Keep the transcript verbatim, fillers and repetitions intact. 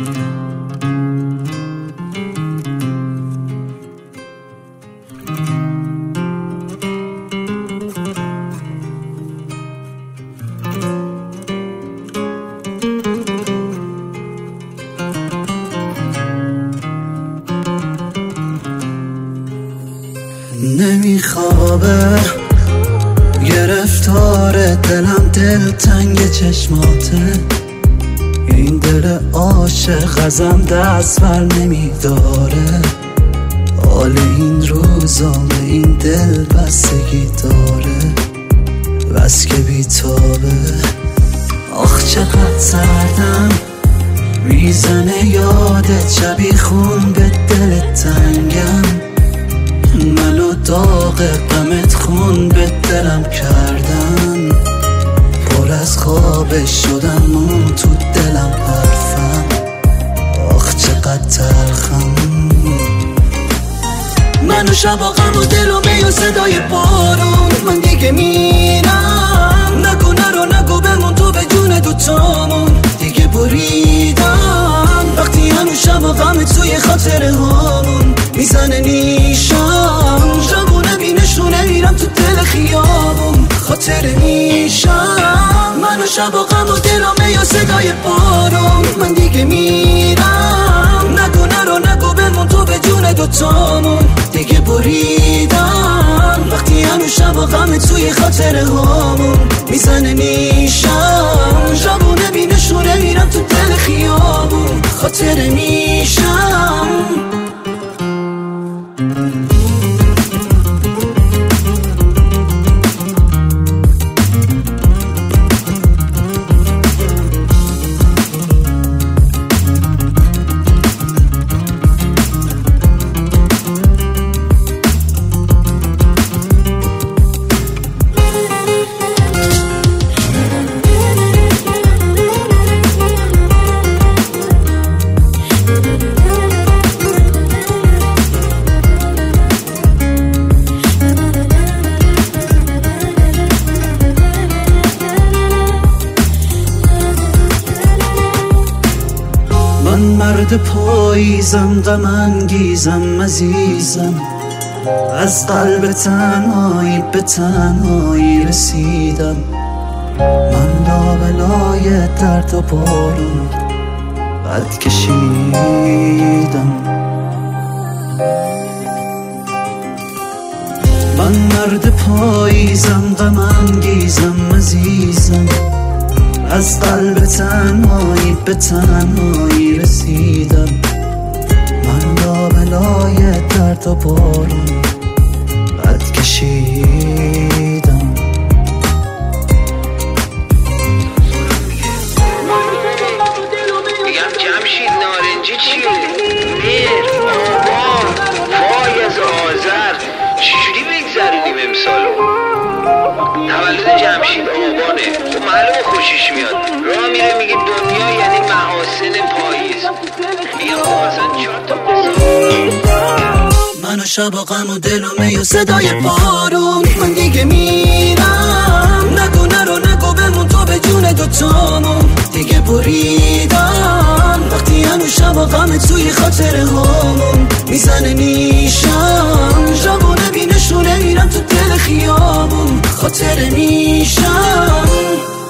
نمیخوابه گرفتار دلم، دل تنگ چشماته، این دل عاشق ازم دست بر نمیداره، حال این روزا به این دل بستگی داره، بس که بیتابه. آخ چقدر سردم میزنه یادت، شبی خون به دل تنگم، منو داغ غمت خون به دلم کردن، پر از خواب شدم مون تو دلم حرفم، آخ چقدر تلخم. منو شبا غم و دل و می و صدای بارون، من دیگه میرم، نگو نرو نگو بمون تو به جون دوتامون، دیگه بریدم وقتی هنو شبا غم توی خاطره هامون میزنه نیشم، جوونه بینشونه میرم تو دل خیابون خاطره میشم. منو شبا غم و دل و می و صدای بارون، من دیگه میرم، نگو نرو نگو بمون تو به جون دوتامون، دیگه بریدم وقتی هنو شبا غم توی خاطره هامون میزنه نیشم، جوونه بینشونه میرم تو دل خیابون خاطره میشم. من مرد پاییزم، غم انگیزم، عزیزم، از قلب تنهایی به تنهایی رسیدم، من لابلای درد و بارون قد کشیدم. من مرد پاییزم، غم انگیزم، عزیزم، از قلب تنهایی به تنهایی رسیدم، من لابلای درد و بارون قد کشیدم. میگم جمشید نارنجی چیه؟ مهر، آبان، فایز، آذر، چجوری بگذرونیم امسالو؟ تولد جمشید آبانه، تو معلوم خوشش میاد، راه میره میگه دنیا یعنی محاسن پاییز، میگم تو اصلا چهار تا منو شبا غم و دل و می و صدای بارون، من دیگه میرم، نگو نرو نگو بمون تو به جون دوتامون، دیگه بریدم وقتی هنو شبا غم توی خاطره هامون میزنه نیشم، جوونه بینشونه میرم تو دل خیابون خاطره میشم.